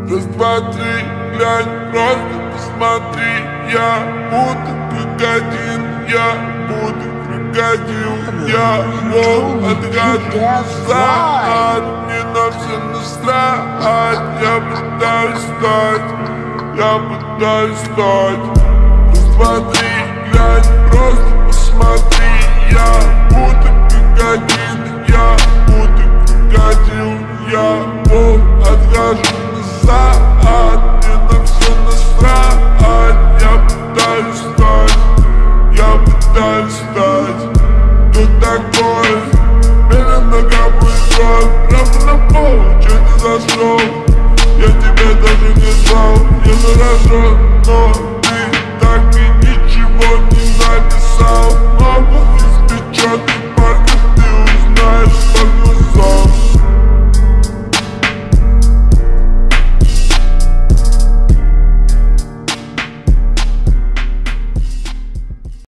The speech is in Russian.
Раз, два, три, глянь, просто посмотри. Я буду как один, я буду крокодил. Я волк, отгадывался, мне на все насрать. Я пытаюсь стать. Раз, два, три, глянь, просто посмотри. Я буду как один, я буду крокодил. Я волк, отгадывался, мне на все насрать. Я пытаюсь стать. Кто такой? Меня многоплывет, прямо на пол, чё не зашел? Я тебя даже не знал, я заражен, но